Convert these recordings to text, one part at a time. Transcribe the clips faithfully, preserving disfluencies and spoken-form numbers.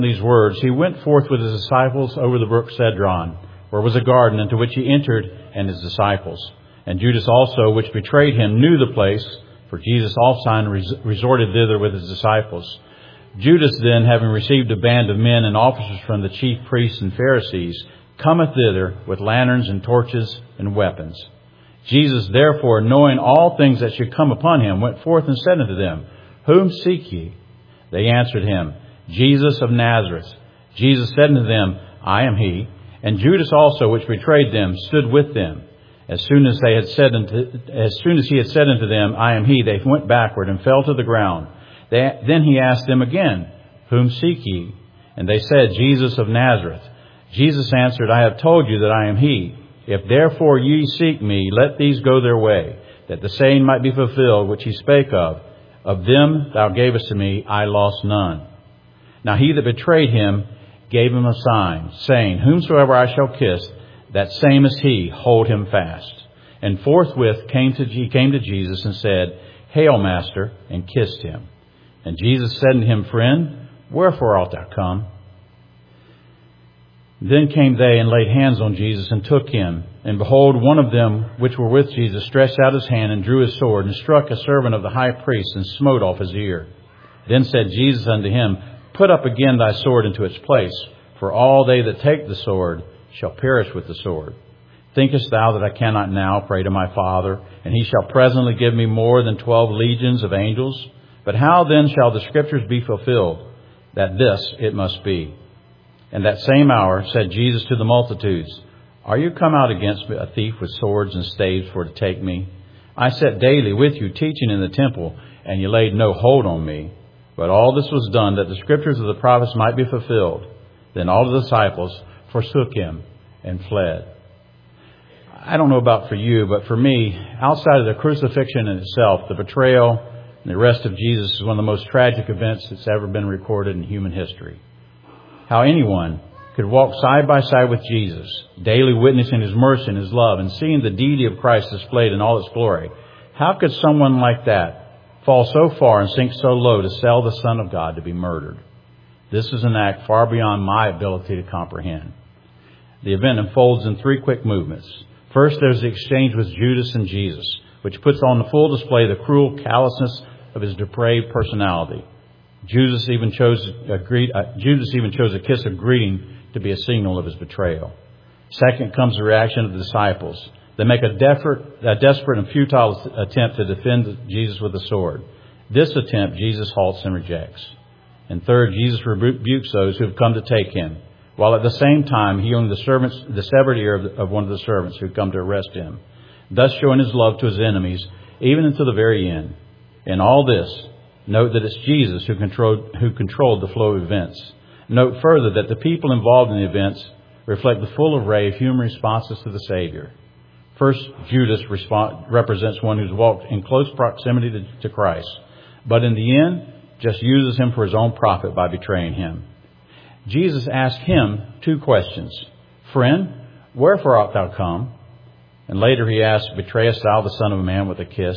these words, he went forth with his disciples over the brook Cedron, where was a garden, into which he entered, and his disciples. And Judas also, which betrayed him, knew the place, for Jesus also resorted thither with his disciples. Judas then, having received a band of men and officers from the chief priests and Pharisees, cometh thither with lanterns and torches and weapons. Jesus, therefore, knowing all things that should come upon him, went forth and said unto them, Whom seek ye? They answered him, Jesus of Nazareth. Jesus said unto them, I am he. And Judas also, which betrayed them, stood with them. As soon as they had said unto, as soon as he had said unto them, I am he, they went backward and fell to the ground. They, then he asked them again, Whom seek ye? And they said, Jesus of Nazareth. Jesus answered, I have told you that I am he. If therefore ye seek me, let these go their way, that the saying might be fulfilled which he spake of. Of them thou gavest to me, I lost none. Now he that betrayed him gave him a sign, saying, Whomsoever I shall kiss, that same is he, hold him fast. And forthwith came to, he came to Jesus and said, Hail, Master, and kissed him. And Jesus said unto him, Friend, wherefore art thou come? Then came they and laid hands on Jesus and took him. And behold, one of them which were with Jesus stretched out his hand and drew his sword and struck a servant of the high priest and smote off his ear. Then said Jesus unto him, Put up again thy sword into its place, for all they that take the sword shall perish with the sword. Thinkest thou that I cannot now pray to my Father, and he shall presently give me more than twelve legions of angels? But how then shall the Scriptures be fulfilled, that this it must be? And that same hour said Jesus to the multitudes, Are you come out against me, a thief with swords and staves for to take me? I sat daily with you teaching in the temple, and you laid no hold on me. But all this was done that the Scriptures of the prophets might be fulfilled. Then all the disciples forsook him and fled. I don't know about for you, but for me, outside of the crucifixion in itself, the betrayal and the arrest of Jesus is one of the most tragic events that's ever been recorded in human history. How anyone could walk side by side with Jesus, daily witnessing his mercy and his love and seeing the deity of Christ displayed in all its glory. How could someone like that fall so far and sink so low to sell the Son of God to be murdered? This is an act far beyond my ability to comprehend. The event unfolds in three quick movements. First, there's the exchange with Judas and Jesus, which puts on the full display the cruel callousness of his depraved personality. Judas even chose a, greet, uh, Judas even chose a kiss of greeting to be a signal of his betrayal. Second comes the reaction of the disciples. They make a desperate, a desperate and futile attempt to defend Jesus with a sword. This attempt Jesus halts and rejects. And third, Jesus rebukes those who have come to take him, while at the same time healing the servants, the severed ear of, the, of one of the servants who had come to arrest him, thus showing his love to his enemies, even unto the very end. In all this, note that it's Jesus who controlled, who controlled the flow of events. Note further that the people involved in the events reflect the full array of human responses to the Savior. First, Judas respond, represents one who's walked in close proximity to, to Christ, but in the end, just uses him for his own profit by betraying him. Jesus asked him two questions. Friend, wherefore art thou come? And later he asked, Betrayest thou the Son of Man with a kiss?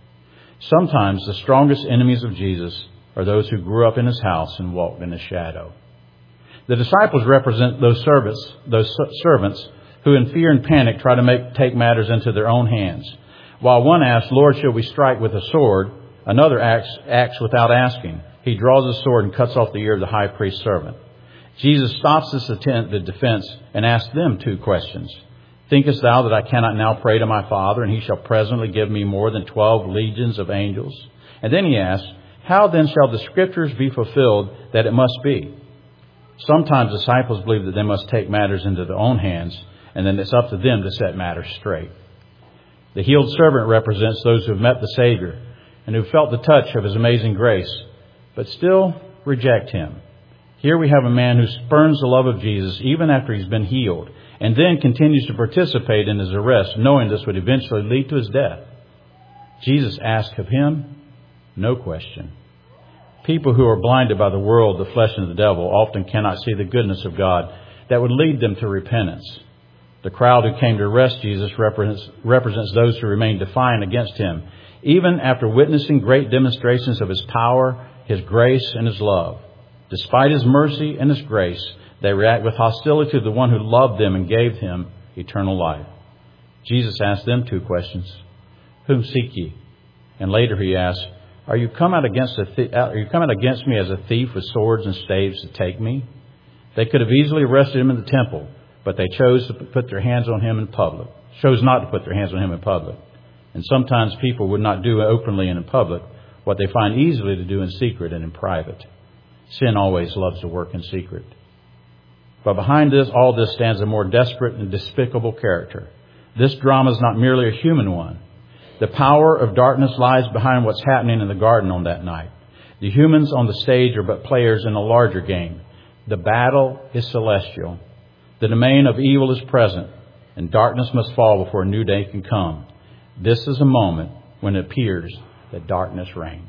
Sometimes the strongest enemies of Jesus are those who grew up in his house and walked in his shadow. The disciples represent those servants, those servants who in fear and panic try to make, take matters into their own hands. While one asks, Lord, shall we strike with a sword? Another acts, acts without asking. He draws his sword and cuts off the ear of the high priest's servant. Jesus stops this attempt, the defense, and asks them two questions. Thinkest thou that I cannot now pray to my Father, and he shall presently give me more than twelve legions of angels? And then he asks, How then shall the Scriptures be fulfilled that it must be? Sometimes disciples believe that they must take matters into their own hands, and then it's up to them to set matters straight. The healed servant represents those who have met the Savior and who felt the touch of his amazing grace, but still reject him. Here we have a man who spurns the love of Jesus even after he's been healed, and then continues to participate in his arrest, knowing this would eventually lead to his death. Jesus asked of him, no question. People who are blinded by the world, the flesh, and the devil often cannot see the goodness of God that would lead them to repentance. The crowd who came to arrest Jesus represents, represents those who remain defiant against him, even after witnessing great demonstrations of his power, his grace, and his love. Despite His mercy and His grace, they react with hostility to the one who loved them and gave them eternal life. Jesus asked them two questions. Whom seek ye? And later He asked, Are you come out against a th- are you coming against me as a thief with swords and staves to take me? They could have easily arrested Him in the temple, but they chose to put their hands on Him in public. Chose not to put their hands on Him in public. And sometimes people would not do openly and in public what they find easily to do in secret and in private. Sin always loves to work in secret. But behind this, all this stands a more desperate and despicable character. This drama is not merely a human one. The power of darkness lies behind what's happening in the garden on that night. The humans on the stage are but players in a larger game. The battle is celestial. The domain of evil is present, and darkness must fall before a new day can come. This is a moment when it appears that darkness reigns.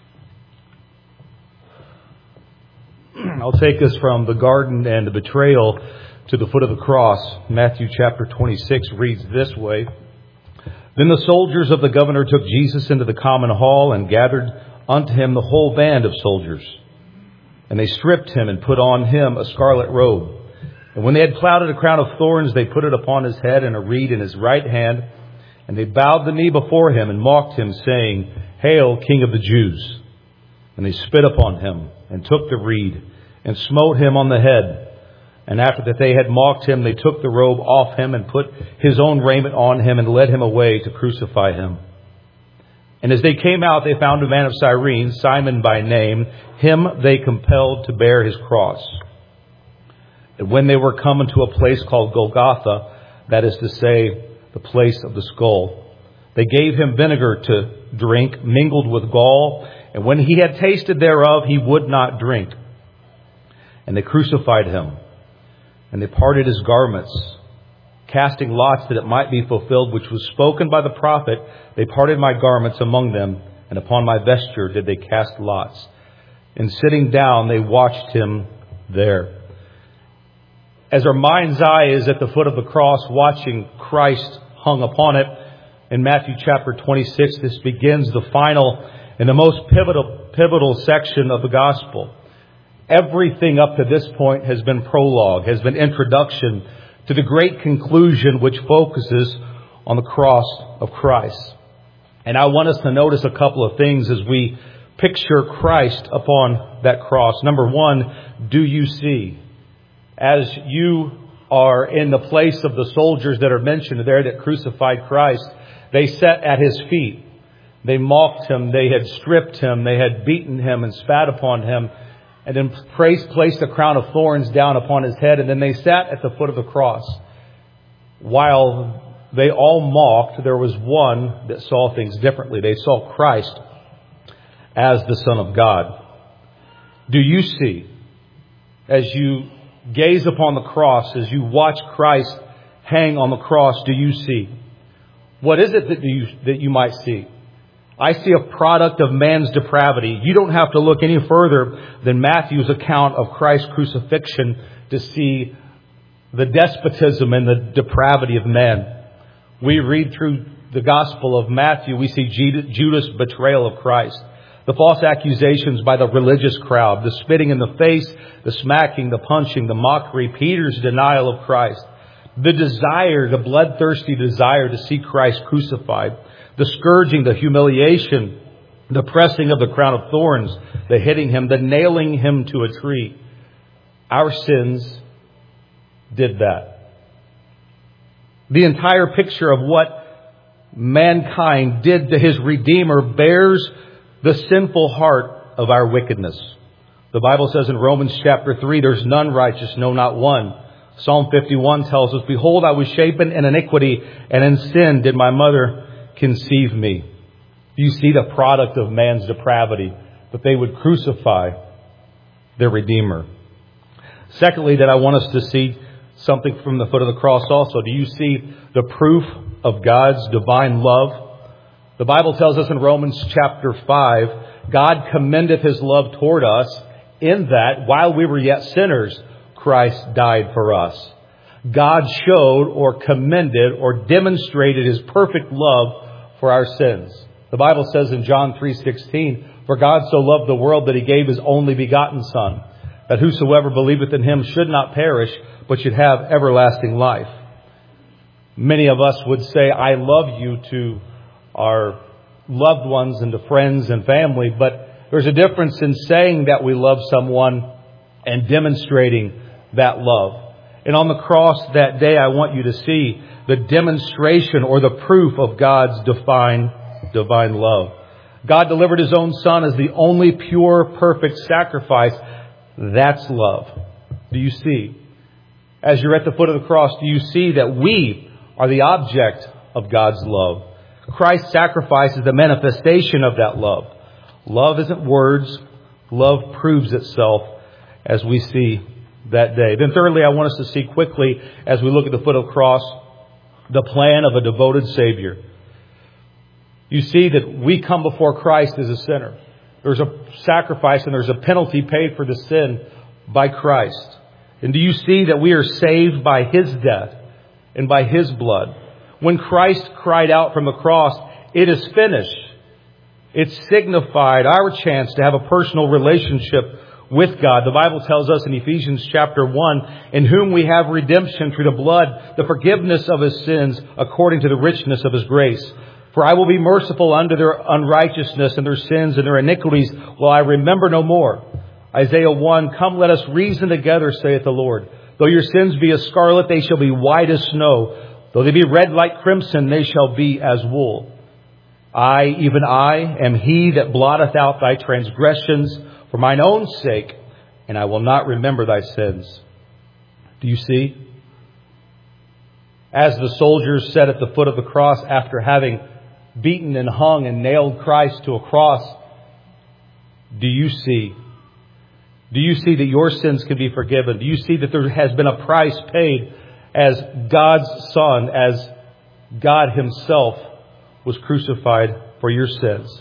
I'll take us from the garden and the betrayal to the foot of the cross. Matthew chapter twenty-six reads this way. Then the soldiers of the governor took Jesus into the common hall and gathered unto him the whole band of soldiers. And they stripped him and put on him a scarlet robe. And when they had clouded a crown of thorns, they put it upon his head and a reed in his right hand. And they bowed the knee before him and mocked him, saying, Hail, King of the Jews! And they spit upon him and took the reed and smote him on the head. And after that they had mocked him, they took the robe off him and put his own raiment on him and led him away to crucify him. And as they came out, they found a man of Cyrene, Simon by name. Him they compelled to bear his cross. And when they were come into a place called Golgotha, that is to say, the place of the skull, they gave him vinegar to drink, mingled with gall. And when he had tasted thereof, he would not drink. And they crucified him. And they parted his garments, casting lots that it might be fulfilled, which was spoken by the prophet. They parted my garments among them, and upon my vesture did they cast lots. And sitting down, they watched him there. As our mind's eye is at the foot of the cross, watching Christ hung upon it, in Matthew chapter twenty-six, this begins the final and the most pivotal, pivotal section of the gospel. Everything up to this point has been prologue, has been introduction to the great conclusion which focuses on the cross of Christ. And I want us to notice a couple of things as we picture Christ upon that cross. Number one, do you see? As you are in the place of the soldiers that are mentioned there that crucified Christ, they sat at his feet. They mocked him. They had stripped him. They had beaten him and spat upon him. And then placed a crown of thorns down upon his head. And then they sat at the foot of the cross. While they all mocked, there was one that saw things differently. They saw Christ as the Son of God. Do you see, as you gaze upon the cross, as you watch Christ hang on the cross, do you see? What is it that you, that you might see? I see a product of man's depravity. You don't have to look any further than Matthew's account of Christ's crucifixion to see the despotism and the depravity of man. We read through the Gospel of Matthew, we see Judas' betrayal of Christ, the false accusations by the religious crowd, the spitting in the face, the smacking, the punching, the mockery, Peter's denial of Christ, the desire, the bloodthirsty desire to see Christ crucified, the scourging, the humiliation, the pressing of the crown of thorns, the hitting him, the nailing him to a tree. Our sins did that. The entire picture of what mankind did to his Redeemer bears the sinful heart of our wickedness. The Bible says in Romans chapter three, there's none righteous, no, not one. Psalm fifty-one tells us, Behold, I was shapen in iniquity, and in sin did my mother conceive me. You see the product of man's depravity, that they would crucify their Redeemer. Secondly, that I want us to see something from the foot of the cross also. Do you see the proof of God's divine love? The Bible tells us in Romans chapter five, God commendeth his love toward us in that while we were yet sinners, Christ died for us. God showed or commended or demonstrated his perfect love for our sins. The Bible says in John three sixteen, For God so loved the world that he gave his only begotten Son, that whosoever believeth in him should not perish, but should have everlasting life. Many of us would say, I love you to our loved ones and to friends and family, but there's a difference in saying that we love someone and demonstrating that love. And on the cross that day, I want you to see the demonstration or the proof of God's divine, divine love. God delivered His own Son as the only pure, perfect sacrifice. That's love. Do you see? As you're at the foot of the cross, do you see that we are the object of God's love? Christ's sacrifice is the manifestation of that love. Love isn't words. Love proves itself, as we see that day. Then thirdly, I want us to see quickly, as we look at the foot of the cross, the plan of a devoted Savior. You see that we come before Christ as a sinner. There's a sacrifice and there's a penalty paid for the sin by Christ. And do you see that we are saved by His death and by His blood? When Christ cried out from the cross, "It is finished," it signified our chance to have a personal relationship with God. The Bible tells us in Ephesians chapter one, in whom we have redemption through the blood, the forgiveness of His sins according to the richness of His grace. For I will be merciful unto their unrighteousness and their sins and their iniquities will I remember no more. Isaiah one, come let us reason together, saith the Lord. Though your sins be as scarlet, they shall be white as snow. Though they be red like crimson, they shall be as wool. I, even I, am He that blotteth out thy transgressions for mine own sake, and I will not remember thy sins. Do you see? As the soldiers sat at the foot of the cross after having beaten and hung and nailed Christ to a cross, do you see? Do you see that your sins can be forgiven? Do you see that there has been a price paid as God's Son, as God Himself was crucified for your sins?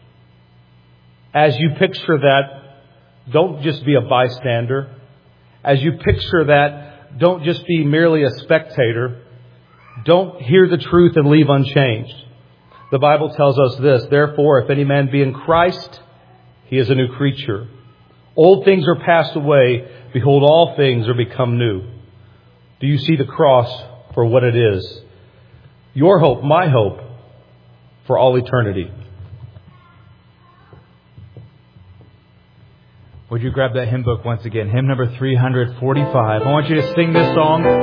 As you picture that, don't just be a bystander. As you picture that, don't just be merely a spectator. Don't hear the truth and leave unchanged. The Bible tells us this, therefore, if any man be in Christ, he is a new creature. Old things are passed away. Behold, all things are become new. Do you see the cross for what it is? Your hope, my hope, for all eternity. Would you grab that hymn book once again? Hymn number three forty-five. I want you to sing this song